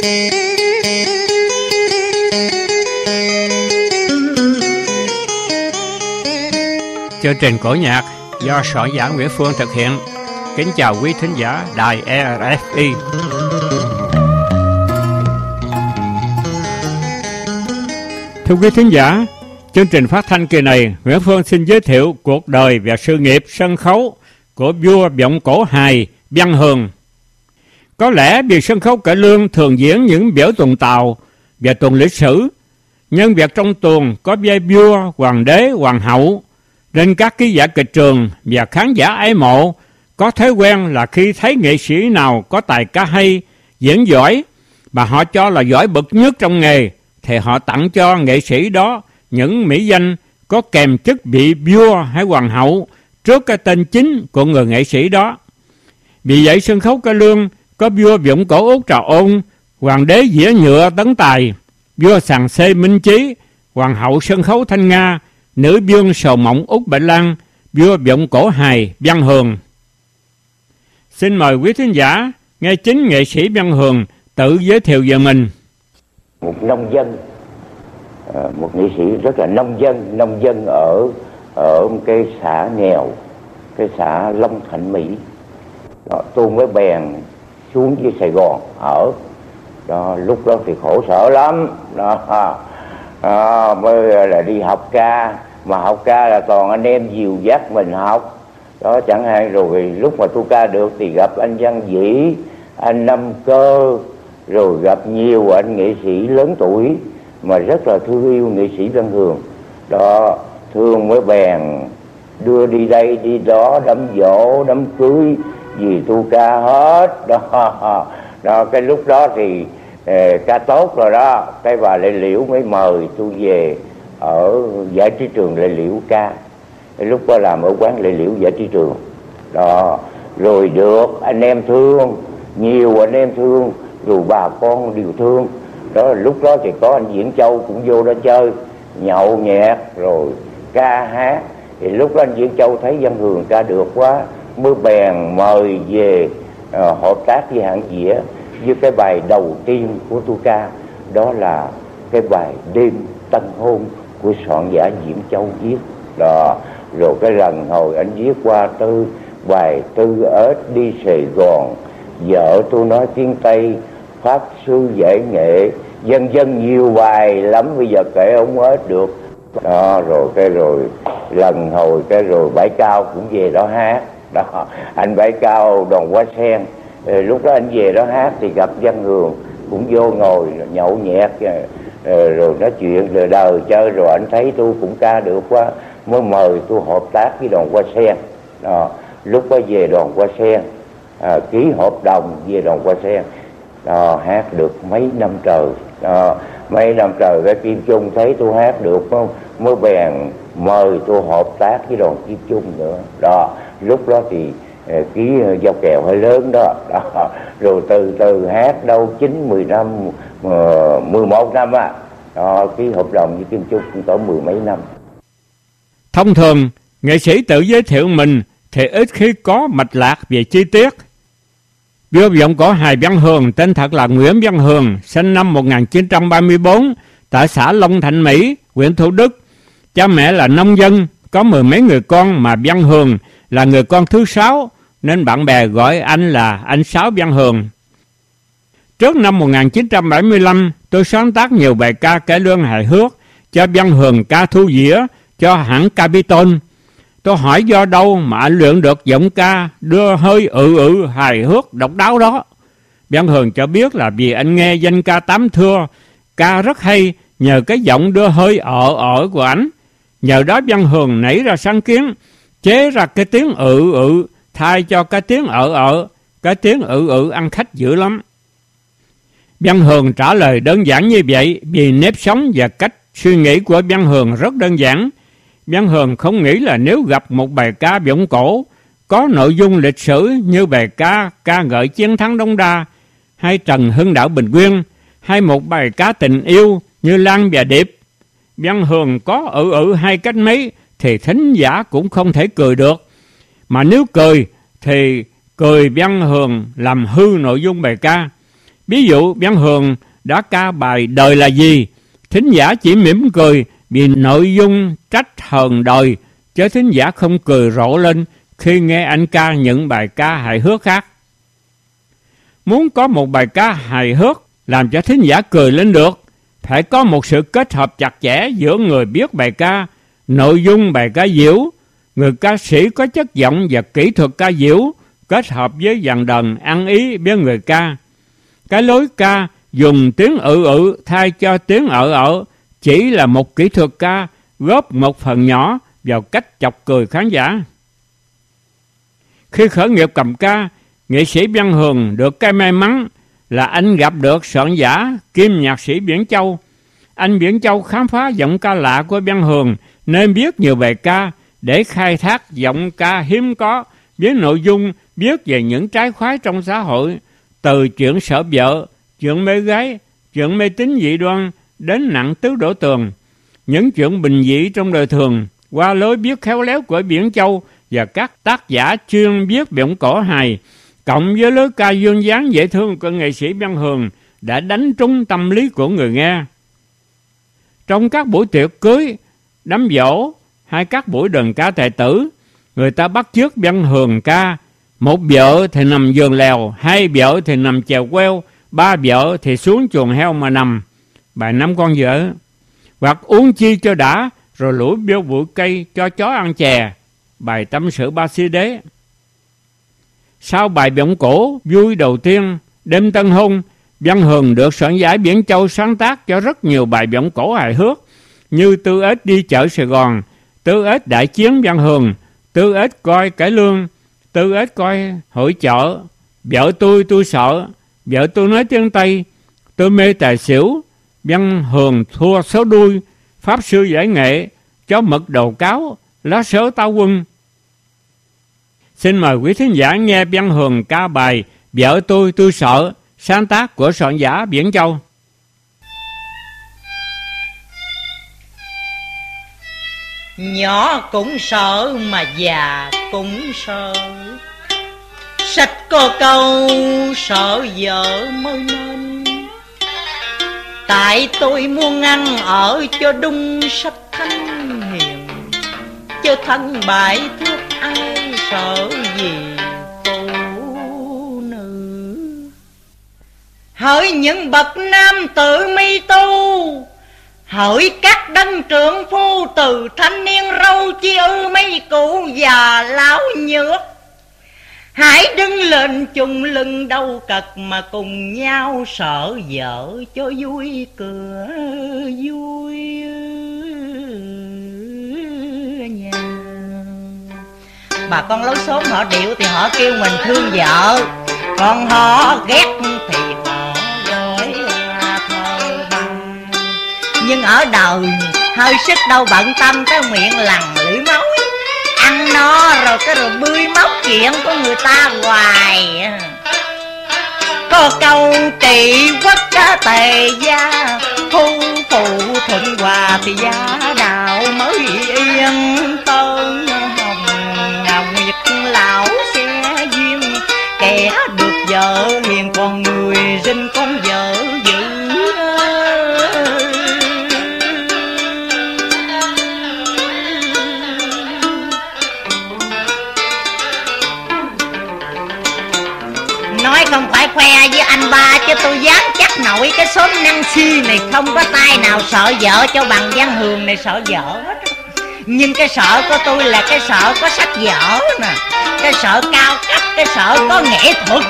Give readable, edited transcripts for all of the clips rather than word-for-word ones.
Chương trình cổ nhạc do soạn giả Nguyễn Phương thực hiện. Kính chào quý thính giả đài RFI. Thưa quý thính giả, chương trình phát thanh kỳ này, Nguyễn Phương xin giới thiệu cuộc đời và sự nghiệp sân khấu của vua vọng cổ hài Văn Hường. Có lẽ vì sân khấu cải lương thường diễn những biểu tuồng tàu và tuồng lịch sử, nhân vật trong tuồng có vai vua, hoàng đế, hoàng hậu, nên các ký giả kịch trường và khán giả ái mộ có thói quen là khi thấy nghệ sĩ nào có tài ca hay, diễn giỏi mà họ cho là giỏi bậc nhất trong nghề, thì họ tặng cho nghệ sĩ đó những mỹ danh có kèm chức vị vua hay hoàng hậu trước cái tên chính của người nghệ sĩ đó. Vì vậy sân khấu cải lương có vua vọng cổ Út Trà Ôn, hoàng đế dĩa nhựa Tấn Tài, vua sàng xê Minh Chí, hoàng hậu sân khấu Thanh Nga, nữ vương sầu mộng Út Bạch Lan, vua vọng cổ hài Văn Hường. Xin mời quý thính giả nghe chính nghệ sĩ Văn Hường tự giới thiệu về mình. Một nông dân, một nghệ sĩ rất là nông dân ở một cái xã nghèo, cái xã Long Thạnh Mỹ. Đó, tôi mới bèn xuống dưới Sài Gòn ở. Đó, lúc đó thì khổ sở lắm. Đó, mới là đi học ca, mà học ca là toàn anh em dìu dắt mình học. Đó, chẳng hạn rồi lúc mà tôi ca được thì gặp anh Văn Vĩ, anh Năm Cơ, rồi gặp nhiều anh nghệ sĩ lớn tuổi mà rất là thương yêu nghệ sĩ Văn Hường. Đó, thương mới bèn đưa đi đây đi đó, đám giỗ, đám cưới, gì tôi ca hết. Đó, cái lúc đó thì ca tốt rồi đó, cái bà Lệ Liễu mới mời tôi về ở giải trí trường Lệ Liễu ca. Cái lúc đó làm ở quán Lệ Liễu giải trí trường. Đó, rồi được anh em thương, nhiều anh em thương, rồi bà con đều thương. Đó, lúc đó thì có anh Diễn Châu cũng vô đó chơi, nhậu nhẹt rồi ca hát. Thì lúc đó anh Diễn Châu thấy Văn Hường ca được quá, mới bèn mời về hợp tác với hãng dĩa với cái bài đầu tiên của tôi ca. Đó là cái bài Đêm Tân Hôn của soạn giả Diễm Châu viết. Đó, rồi cái lần hồi anh viết qua tư bài Tư Ếch đi Sài Gòn, vợ tôi nói tiếng Tây, pháp sư giải nghệ, dân nhiều bài lắm, bây giờ kể không hết được. Đó, rồi lần hồi rồi Bãi Cao cũng về đó hát. Đó, anh Bãi Cao Đoàn Hoa Sen, lúc đó anh về đó hát thì gặp Văn Hường, cũng vô ngồi nhậu nhẹt rồi nói chuyện rồi đời chơi, rồi anh thấy tôi cũng ca được quá, mới mời tôi hợp tác với Đoàn Hoa Sen. Đó, lúc đó về Đoàn Hoa Sen, ký hợp đồng về Đoàn Hoa Sen. Đó, hát được mấy năm trời. Đó, mấy năm trời cái Kim Trung thấy tôi hát được không, mới bèn mời tôi hợp tác với Đoàn Kim Trung nữa. Đó, lúc đó thì ký giao kèo hơi lớn đó. Đó, rồi từ hát đâu 9, 10 năm, 11 năm á. Đó, ký hợp đồng với Kim Trung cũng có 10 mấy năm. Thông thường, nghệ sĩ tự giới thiệu mình thì ít khi có mạch lạc về chi tiết. Vua vọng cổ hài Văn Hường tên thật là Nguyễn Văn Hường, sinh năm 1934 tại xã Long Thạnh Mỹ, huyện Thủ Đức. Cha mẹ là nông dân, có 10 mấy người con, mà Văn Hường là người con thứ 6, nên bạn bè gọi anh là anh Sáu Văn Hường. Trước năm 1975, tôi sáng tác nhiều bài ca cải lương hài hước cho Văn Hường ca thu dĩa cho hãng Capitol. Tôi hỏi do đâu mà anh luyện được giọng ca đưa hơi hài hước độc đáo đó. Văn Hường cho biết là vì anh nghe danh ca Tám Thưa ca rất hay nhờ cái giọng đưa hơi của ảnh. Nhờ đó Văn Hường nảy ra sáng kiến chế ra cái tiếng thay cho cái tiếng cái tiếng ăn khách dữ lắm. Văn Hường trả lời đơn giản như vậy vì nếp sống và cách suy nghĩ của Văn Hường rất đơn giản. Văn Hường không nghĩ là nếu gặp một bài ca vọng cổ có nội dung lịch sử như bài ca ngợi chiến thắng Đống Đa hay Trần Hưng Đạo Bình Nguyên, hay một bài ca tình yêu như Lan và Điệp, Văn Hường có hay cách mấy thì thính giả cũng không thể cười được. Mà nếu cười thì cười Văn Hường làm hư nội dung bài ca. Ví dụ Văn Hường đã ca bài Đời là gì, thính giả chỉ mỉm cười vì nội dung trách hờn đời, chứ thính giả không cười rộ lên khi nghe anh ca những bài ca hài hước khác. Muốn có một bài ca hài hước làm cho thính giả cười lên được, phải có một sự kết hợp chặt chẽ giữa người viết bài ca, nội dung bài ca diễu, người ca sĩ có chất giọng và kỹ thuật ca diễu, kết hợp với dàn đờn ăn ý với người ca. Cái lối ca dùng tiếng ự thay cho tiếng ợ chỉ là một kỹ thuật ca góp một phần nhỏ vào cách chọc cười khán giả. Khi khởi nghiệp cầm ca, nghệ sĩ Văn Hường được cái may mắn là anh gặp được soạn giả kiêm nhạc sĩ Viễn Châu. Anh Viễn Châu khám phá giọng ca lạ của Văn Hường nên viết nhiều bài ca để khai thác giọng ca hiếm có với nội dung viết về những trái khoái trong xã hội, từ chuyện sợ vợ, chuyện mê gái, chuyện mê tín dị đoan đến nặng tứ đổ tường. Những chuyện bình dị trong đời thường qua lối viết khéo léo của Viễn Châu và các tác giả chuyên viết vọng cổ hài, cộng với lối ca duyên dáng dễ thương của nghệ sĩ Văn Hường đã đánh trúng tâm lý của người nghe. Trong các buổi tiệc cưới, đám giỗ hay các buổi đờn ca tài tử, người ta bắt chước Văn Hường ca: một vợ thì nằm giường lèo, hai vợ thì nằm chèo queo, ba vợ thì xuống chuồng heo mà nằm, bài Năm con vợ. Hoặc uống chi cho đã, rồi lủi vô bụi cây cho chó ăn chè, bài Tâm sự ba si đế. Sau bài vọng cổ vui đầu tiên, Đêm tân hôn, Văn Hường được soạn giả Viễn Châu sáng tác cho rất nhiều bài vọng cổ hài hước như Tư ếch đi chợ Sài Gòn, Tư ếch đại chiến Văn Hường, Tư ếch coi cải lương, Tư ếch coi hội chợ, Vợ tôi sợ, Vợ tôi nói tiếng Tây, Tôi mê tài xỉu, Văn Hường thua số đuôi, Pháp sư giải nghệ, Chó mực đầu cáo, Lá sớ táo quân. Xin mời quý thính giả nghe Văn Hường ca bài Vợ tôi sợ, sáng tác của soạn giả Viễn Châu. Nhỏ cũng sợ mà già cũng sợ, sách có câu sợ vợ mới nên. Tại tôi muốn ăn ở cho đúng sách thanh hiền, chứ thân bại thước ai sợ gì phụ nữ. Hỡi những bậc nam tự mi tu, hỡi các đấng trưởng phu, từ thanh niên râu chi ư mấy cụ già lão nhược, hãy đứng lên chung lưng đâu cật mà cùng nhau sợ vợ cho vui cửa vui nhà. Bà con lối xóm họ điệu thì họ kêu mình thương vợ, còn họ ghét thì họ gọi là thờ bằng. Nhưng ở đời hơi sức đâu bận tâm tới miệng lằn lưỡi máu, ăn no rồi cái rồi bươi móc chuyện của người ta hoài. Có câu trị quốc ca tề gia, thu phụ thuận hòa thì giá đạo mới yên. Tơn hồng ngào nguyệt lão xe duyên, kẻ được vợ hiền còn người sinh con vợ dữ. Nói không phải khoe với anh ba, chứ tôi dám chắc nổi cái xóm Năng Si này không có tay nào sợ vợ cho bằng Văn Hường này sợ vợ hết. Nhưng cái sợ của tôi là cái sợ có sách vở nè, cái sợ cao cấp, cái sợ có nghệ thuật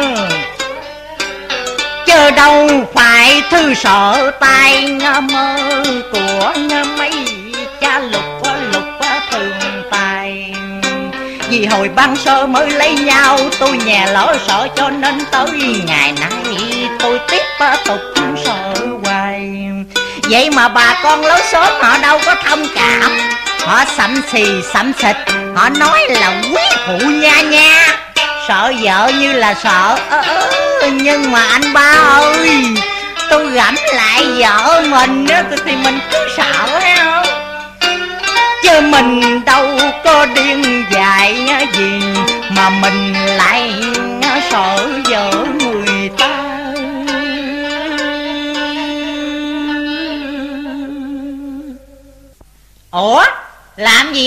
chứ đâu phải thư sợ tay mơ của mấy cha lục thường tài. Vì hồi ban sơ mới lấy nhau tôi nhà lỡ sợ, cho nên tới ngày nay tôi tiếp tục sợ hoài. Vậy mà bà con lối xóm họ đâu có thông cảm, họ sậm xì sậm xịt, họ nói là quý phụ nha nha, sợ vợ như là sợ. Nhưng mà anh ba ơi, tôi gẫm lại vợ mình thì mình cứ sợ hay không, chứ mình đâu có điên dại gì mà mình lại sợ vợ người ta.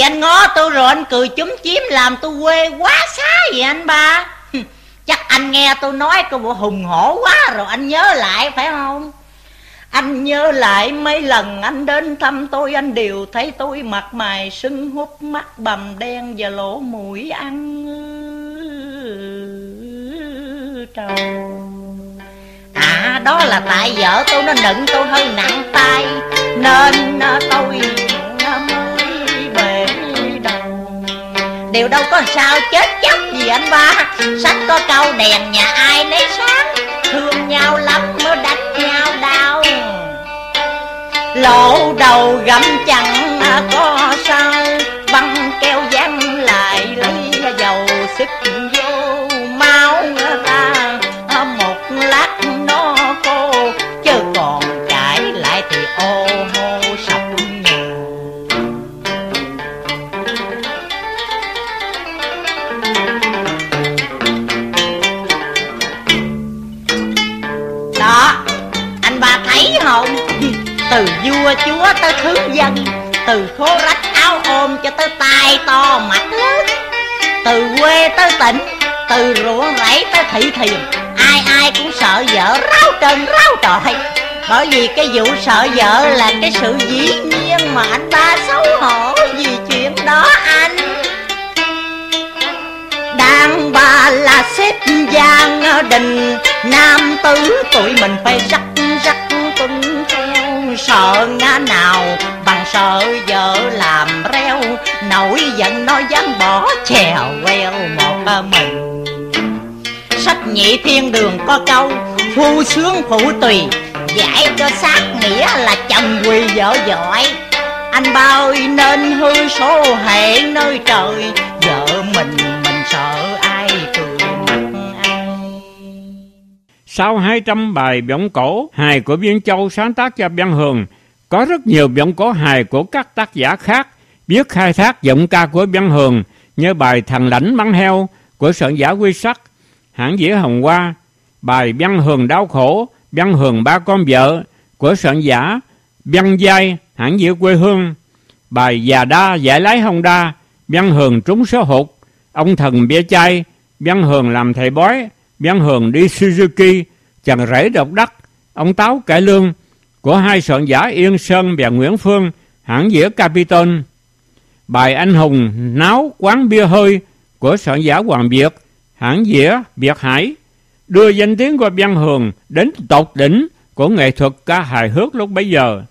anh ngó tôi rồi anh cười chúm chím làm tôi quê quá xá vậy anh ba. Chắc anh nghe tôi nói câu bộ hùng hổ quá rồi anh nhớ lại phải không? Anh nhớ lại mấy lần anh đến thăm tôi, anh đều thấy tôi mặt mày sưng húp, mắt bầm đen và lỗ mũi ăn trầu. Đó là tại vợ tôi nó nựng tôi hơi nặng tay, nên tôi mới bể đầu. Điều đâu có sao chết chóc gì anh ba. Sách có câu đèn nhà ai nấy sáng, thương nhau lắm mới đánh nhau đau. Lộ đầu gặm chẳng có sao, băng keo dán lại lấy dầu sức vô máu ta. Một lát nó khô chứ còn cãi lại thì ô hô sập nhà. Đó, anh ba thấy không? Từ vua chúa tới thứ dân, từ khố rách áo ôm cho tới tai to mặt lớn, từ quê tới tỉnh, từ ruộng rẫy tới thị thiền, ai cũng sợ vợ ráo trần ráo trọi. Bởi vì cái vụ sợ vợ là cái sự dĩ nhiên mà anh ba xấu hổ vì chuyện đó anh. Đàn bà là xếp gia đình, nam tử tụi mình phải rắc tuân theo. Sợ ngã nào bằng sợ vợ làm reo, nổi giận nó dám bỏ chèo queo một mình. Sách Nhị Thiên Đường có câu phu sướng phụ tùy, giải cho xác nghĩa là chồng quỳ vợ giỏi. Anh ba ơi nên hư số hệ nơi trời, vợ mình sợ ai cười mặt ai. Sau 200 bài vọng cổ hài của Viên Châu sáng tác cho Văn Hường, có rất nhiều vọng cổ hài của các tác giả khác biết khai thác giọng ca của Văn Hường, như bài Thằng Lãnh Bắn Heo của soạn giả Quy Sắc, hãng dĩa Hồng Hoa, bài Văn Hường Đau Khổ, Văn Hường Ba Con Vợ của soạn giả Văn Giai, hãng dĩa Quê Hương, bài Già Đa Giải Lái Honda, Văn Hường Trúng Số Hụt, Ông Thần Bia Chai, Văn Hường Làm Thầy Bói, Văn Hường Đi Suzuki, Chàng Rể Độc Đắc, Ông Táo Cải Lương của hai soạn giả Yên Sơn và Nguyễn Phương, hãng dĩa Capitol, bài Anh Hùng Náo Quán Bia Hơi của soạn giả Hoàng Việt, hãng dĩa Việt Hải, đưa danh tiếng của Văn Hường đến tột đỉnh của nghệ thuật ca hài hước lúc bấy giờ.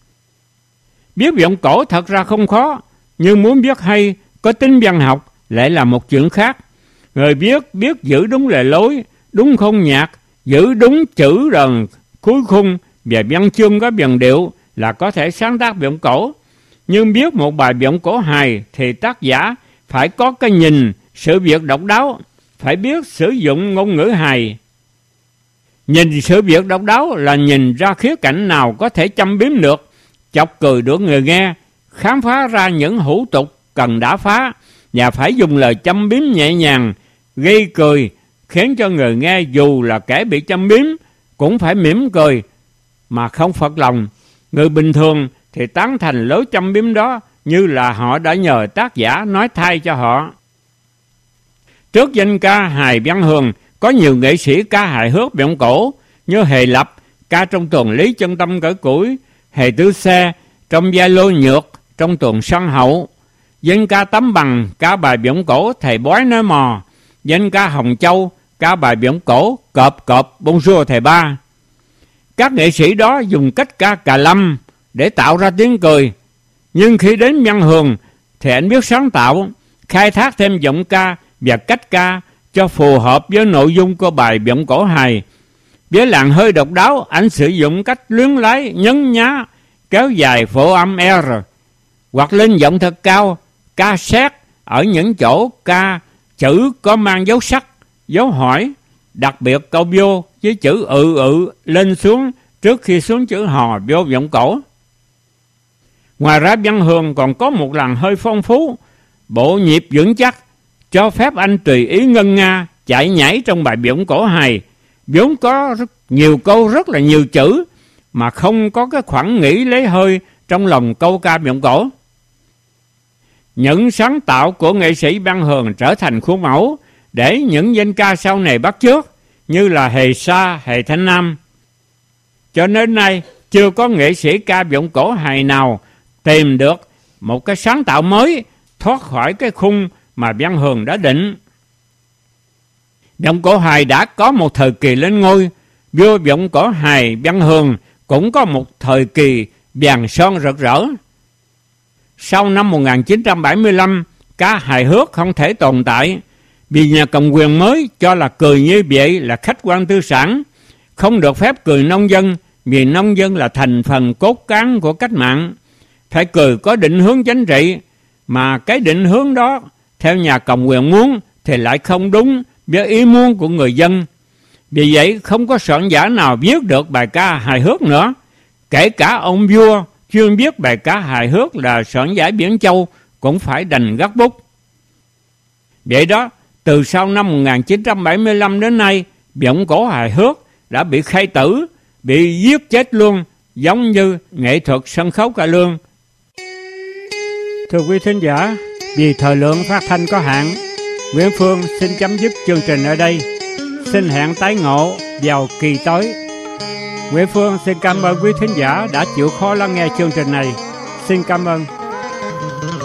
Biết vọng cổ thật ra không khó, nhưng muốn biết hay, có tính văn học lại là một chuyện khác. Người biết giữ đúng lề lối, đúng không nhạc, giữ đúng chữ đờn cuối khung và văn chương có vần điệu là có thể sáng tác vọng cổ. Nhưng biết một bài vọng cổ hài thì tác giả phải có cái nhìn sự việc độc đáo, phải biết sử dụng ngôn ngữ hài. Nhìn sự việc độc đáo là nhìn ra khía cạnh nào có thể châm biếm được, chọc cười được người nghe, khám phá ra những hủ tục cần đả phá, và phải dùng lời châm biếm nhẹ nhàng, gây cười, khiến cho người nghe dù là kẻ bị châm biếm cũng phải mỉm cười mà không phật lòng. Người bình thường thì tán thành lối châm biếm đó như là họ đã nhờ tác giả nói thay cho họ. Trước danh ca hài Văn Hường, có nhiều nghệ sĩ ca hài hước vọng cổ như Hề Lập ca trong tuồng Lý Chân Tâm Cởi Củi, Hề Tứ Xe trong Gia Lô Nhược trong tuồng Sân Hậu, danh ca Tấm Bằng ca bài vọng cổ Thầy Bói Nói Mò, danh ca Hồng Châu ca bài vọng cổ Cọp Cọp Bonjour Thầy Ba. Các nghệ sĩ đó dùng cách ca cà lâm để tạo ra tiếng cười, nhưng khi đến Văn Hường thì anh biết sáng tạo, khai thác thêm giọng ca và cách ca cho phù hợp với nội dung của bài vọng cổ hài. Với làn hơi độc đáo, anh sử dụng cách luyến lái, nhấn nhá, kéo dài phổ âm R, hoặc lên giọng thật cao, ca sét ở những chỗ ca chữ có mang dấu sắc, dấu hỏi, đặc biệt câu vô với chữ lên xuống trước khi xuống chữ hò vô vọng cổ. Ngoài ra Văn Hường còn có một làn hơi phong phú, bộ nhịp vững chắc, cho phép anh tùy ý ngân nga, chạy nhảy trong bài vọng cổ hài, vốn có rất nhiều câu rất là nhiều chữ, mà không có cái khoảng nghỉ lấy hơi trong lòng câu ca vọng cổ. Những sáng tạo của nghệ sĩ Văn Hường trở thành khuôn mẫu để những danh ca sau này bắt chước, như là Hề Sa, Hề Thanh Nam. Cho đến nay, chưa có nghệ sĩ ca vọng cổ hài nào tìm được một cái sáng tạo mới thoát khỏi cái khung mà Văn Hường đã định. Vọng cổ hài đã có một thời kỳ lên ngôi, vua vọng cổ hài Văn Hường cũng có một thời kỳ vàng son rực rỡ. Sau năm 1975, ca hài hước không thể tồn tại, vì nhà cầm quyền mới cho là cười như vậy là khách quan tư sản, không được phép cười nông dân, vì nông dân là thành phần cốt cán của cách mạng. Phải cười có định hướng chính trị, mà cái định hướng đó theo nhà cầm quyền muốn thì lại không đúng với ý muốn của người dân. Vì vậy không có soạn giả nào viết được bài ca hài hước nữa. Kể cả ông vua chuyên viết bài ca hài hước là soạn giả Biển Châu cũng phải đành gác bút. Vậy đó, từ sau năm 1975 đến nay, vọng cổ hài hước đã bị khai tử, bị giết chết luôn, giống như nghệ thuật sân khấu cải lương. Thưa quý thính giả, vì thời lượng phát thanh có hạn, Nguyễn Phương xin chấm dứt chương trình ở đây. Xin hẹn tái ngộ vào kỳ tới. Nguyễn Phương xin cảm ơn quý thính giả đã chịu khó lắng nghe chương trình này. Xin cảm ơn.